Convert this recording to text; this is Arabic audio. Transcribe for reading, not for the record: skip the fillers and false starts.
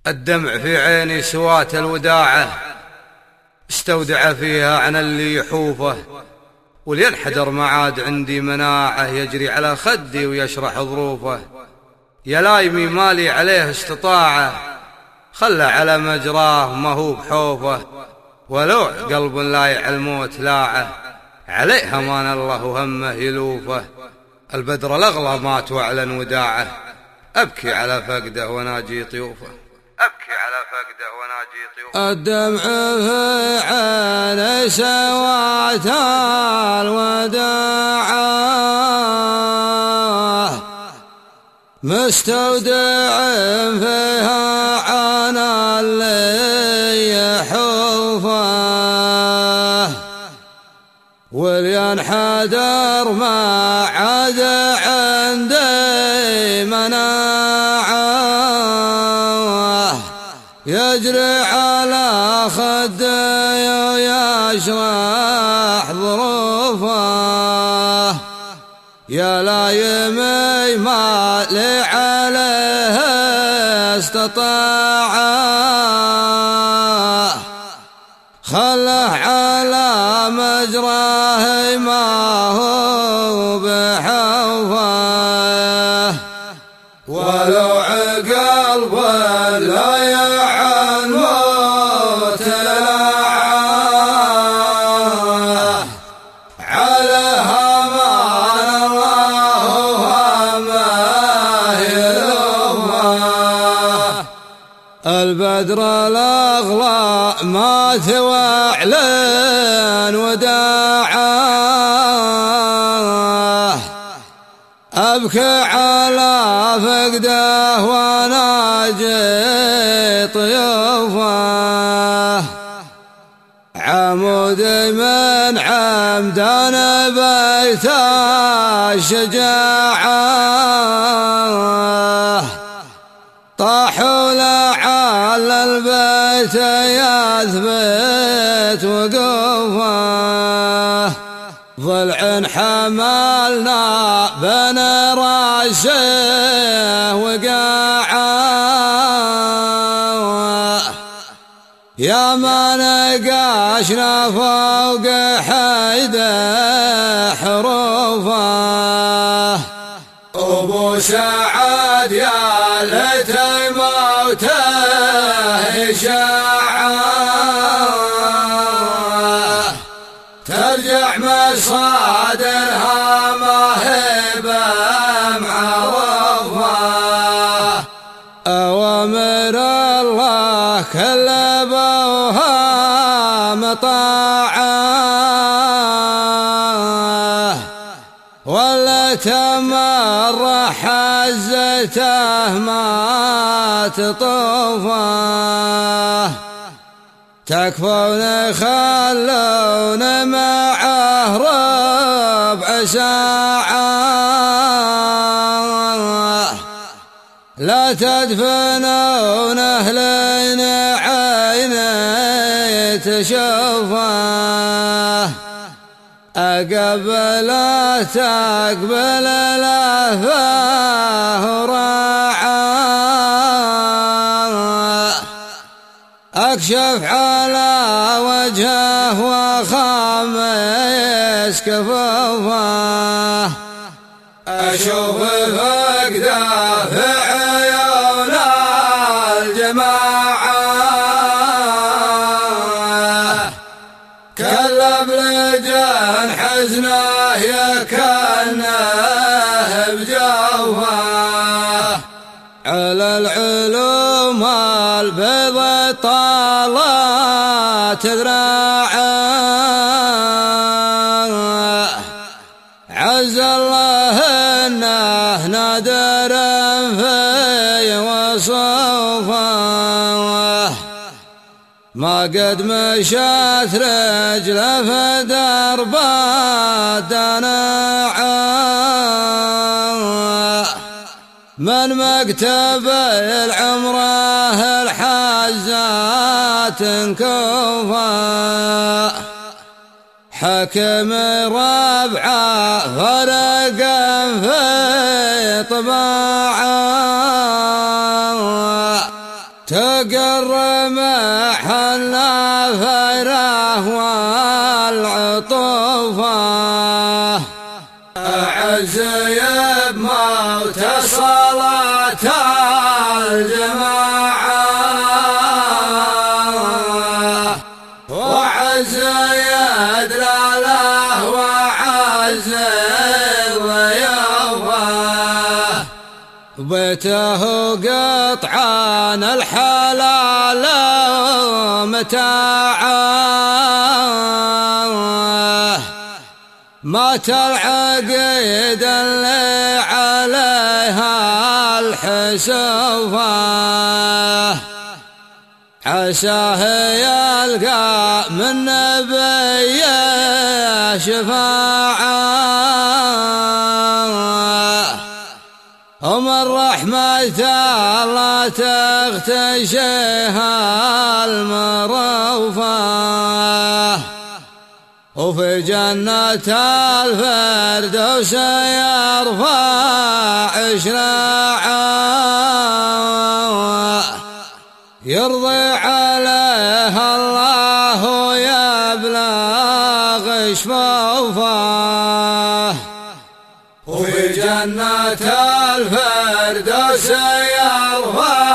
الدمع في عيني سوات الوداعة، استودع فيها عن اللي يحوفه، ولينحدر معاد عندي مناعة، يجري على خدي ويشرح ظروفه. يا لايمي مالي عليه استطاعة، خلى على مجراه ما هو بحوفه، ولو قلب لايع الموت لاعه، عليه امان الله وهمه يلوفه. البدر الاغلى مات واعلن وداعه، ابكي على فقده وناجي طيوفه، ابكي على فقده وناجي طيوفه. الدمع في عيني سوات الوداعة، مستودع فيها عن اللي يحوفه، ولينحدر ما عاد عندي مناعة، يجري على خدي ويشرح ظروفه. يا لايمي ما لي عليه استطاعة، خله على مجراه ما هو بحوفه، ولو قلب لا يعن موت لاعه، عليها امان الله وهمه يلوفه. البدر الاغلى مات واعلن وداعه، أبكي على فقده وناجي طيوفه. عمودي من عمدان بيت الشجاعة، طاحوا لعل البيت يثبت وقوفه. ضلع حملنا بين راشه وقاعه، يا ما نقاشنا فوق حيده حروفه. أبو سعد يا ليت موته إشاعة، ترجع مصادرها مهبة معروفة. أوامر الله كلبوها مطاعة، ولا تمر حزته ما تطوفه. تكفون خلون معه ربع ساعة، لا تدفنونه لين عيني تشوفه. أقبله تقبل لهفه وراعه، أكشف على وجهه وخامس كفوفه. أشوف فقده في عيون الجماعة، كلب لجان حزنه يكنه بجوفه. على العلوم البيض طالت ذراعه، عز الله انه نادر في وصوفه. ما قد مشت رجله في درب الدناعة، من مكتب العمره الحزات كوفا. حكم ربعه فرق في طباعه، تقر محل فيره والعطوفة أعز بموت صلاة الجماعة وعز يدلاله وعز الضيافة بيته قطعان الحلال متاعه مات العقيد اللي عليها الحسوفة عساه يلقى من نبي شفاعة ومن رحمة الله تغتشيها المروفة وفي جنة الفردوس يرفع شراعه يرضي عليها الله يبلغ شفوفه وفي جنة الفردوس يرفع